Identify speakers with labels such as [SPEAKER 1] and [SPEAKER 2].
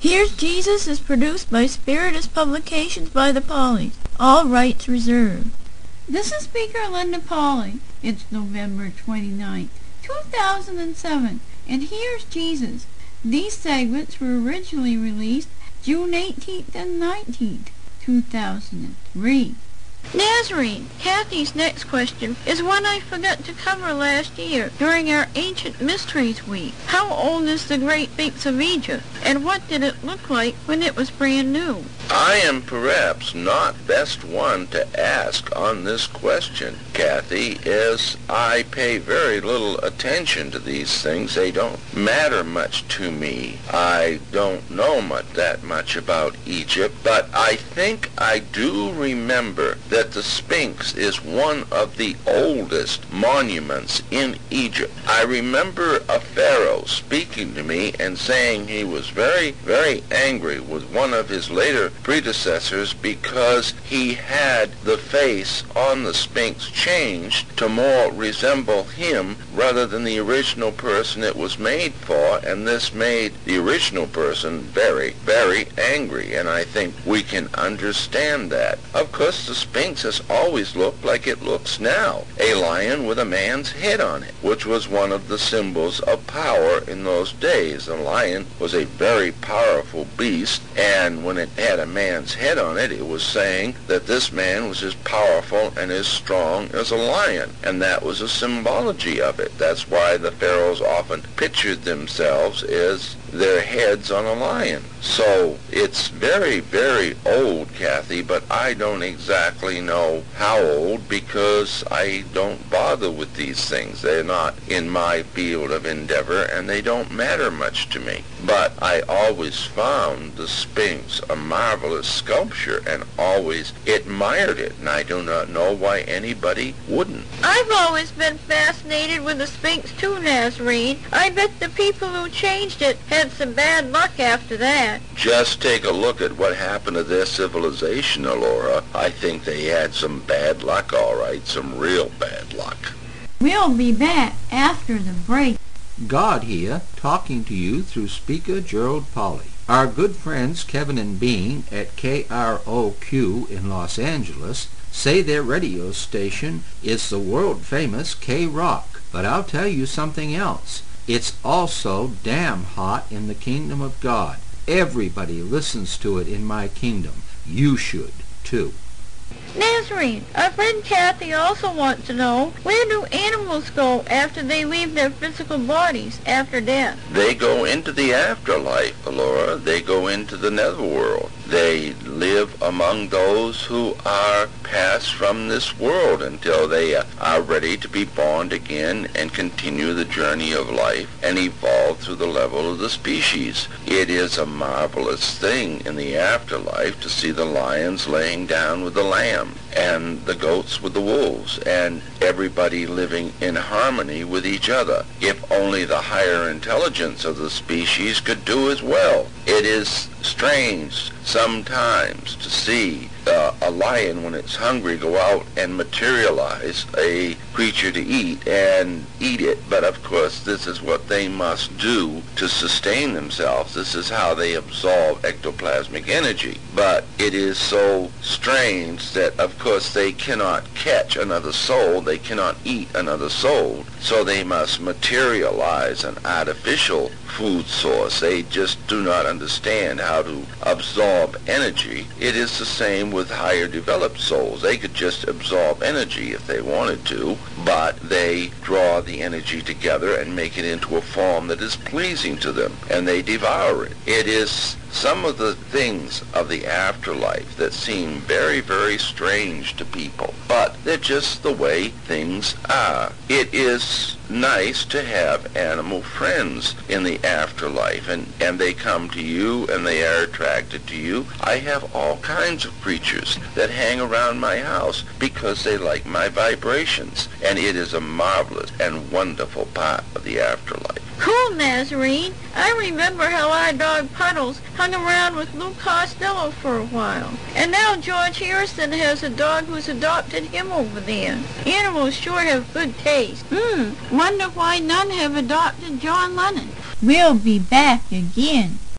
[SPEAKER 1] Here's Jesus is produced by Spiritus Publications by the Pauleys. All rights reserved. This is Speaker Linda Pauley. It's November 29th, 2007, and here's Jesus. These segments were originally released June 18th and 19th, 2003. Nazarene, Kathy's next question is one I forgot to cover last year during our Ancient Mysteries Week. How old is the Great Sphinx of Egypt, and what did it look like when it was brand new?
[SPEAKER 2] I am perhaps not best one to ask on this question, Kathy, as I pay very little attention to these things. They don't matter much to me. I don't know that much about Egypt, but I think I do remember that the Sphinx is one of the oldest monuments in Egypt. I remember a pharaoh speaking to me and saying he was very, very angry with one of his later predecessors because he had the face on the Sphinx changed to more resemble him rather than the original person it was made for, and this made the original person very, very angry, and I think we can understand that. Of course, the Sphinx has always looked like it looks now, a lion with a man's head on it, which was one of the symbols of power in those days. The lion was a very powerful beast, and when it had a man's head on it, it was saying that this man was as powerful and as strong as a lion, and that was a symbology of it. That's why the pharaohs often pictured themselves as their heads on a lion. So it's very, very old, Kathy, but I don't exactly know how old because I don't bother with these things. They're not in my field of endeavor, and they don't matter much to me. But I always found the Sphinx a marvelous sculpture and always admired it, and I do not know why anybody wouldn't.
[SPEAKER 1] I've always been fascinated with the Sphinx too, Nazarene. I bet the people who changed it had some bad luck after that.
[SPEAKER 2] Just take a look at what happened to their civilization, Alora. I think they had some bad luck, all right, some real bad luck.
[SPEAKER 1] We'll be back after the break.
[SPEAKER 3] God here, talking to you through Speaker Gerald Pauley. Our good friends Kevin and Bean at KROQ in Los Angeles say their radio station is the world-famous K-Rock. But I'll tell you something else. It's also damn hot in the kingdom of God. Everybody listens to it in my kingdom. You should, too.
[SPEAKER 1] Nazarene, our friend Kathy also wants to know, where do animals go after they leave their physical bodies after death?
[SPEAKER 2] They go into the afterlife, Alora. They go into the netherworld. They live among those who are passed from this world until they are ready to be born again and continue the journey of life and evolve through the level of the species. It is a marvelous thing in the afterlife to see the lions laying down with the lamb and the goats with the wolves and everybody living in harmony with each other. If only the higher intelligence of the species could do as well. It is strange sometimes to see a lion, when it's hungry, go out and materialize a creature to eat and eat it. But of course, this is what they must do to sustain themselves. This is how they absorb ectoplasmic energy. But it is so strange that, of course, they cannot catch another soul. They cannot eat another soul. So they must materialize an artificial food source. They just do not understand how to absorb energy. It is the same with higher developed souls. They could just absorb energy if they wanted to, but they draw the energy together and make it into a form that is pleasing to them, and they devour it. It is some of the things of the afterlife that seem very, very strange to people, but they're just the way things are. It is nice to have animal friends in the afterlife, and they come to you and they are attracted to you. I have all kinds of creatures that hang around my house because they like my vibrations, and it is a marvelous and wonderful part of the afterlife.
[SPEAKER 1] Cool, Nazarene. I remember how our dog Puddles hung around with Lou Costello for a while. And now George Harrison has a dog who's adopted him over there. Animals sure have good taste. Wonder why none have adopted John Lennon. We'll be back again.